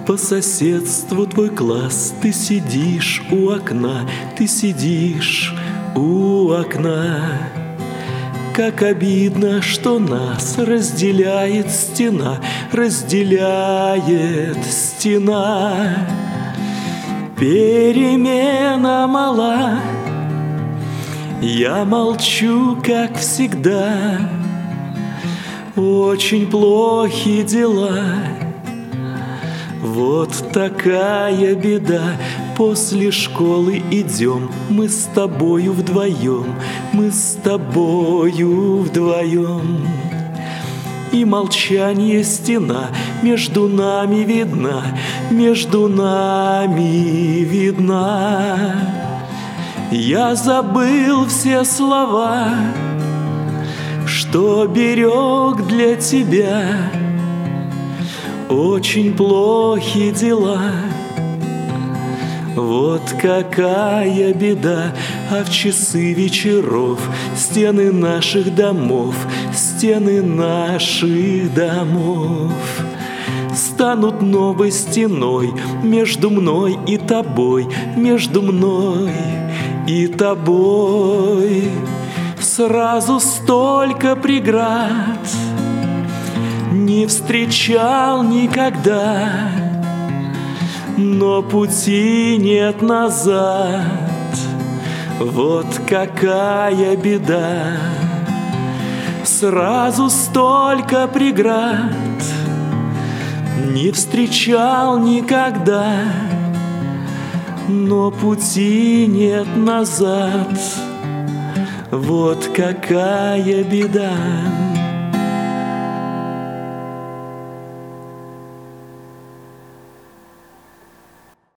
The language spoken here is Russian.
По соседству твой класс, ты сидишь у окна, ты сидишь у окна. Как обидно, что нас разделяет стена, разделяет стена. Перемена мала, я молчу, как всегда. Очень плохи дела, вот такая беда. После школы идем мы с тобою вдвоем, мы с тобою вдвоем. И молчание стена между нами видна, между нами видна. Я забыл все слова, что берег для тебя. Очень плохи дела, вот какая беда. А в часы вечеров стены наших домов, стены наших домов станут новой стеной между мной и тобой, между мной и тобой. Сразу столько преград не встречал никогда, но пути нет назад, вот какая беда. Сразу столько преград не встречал никогда, но пути нет назад, вот какая беда.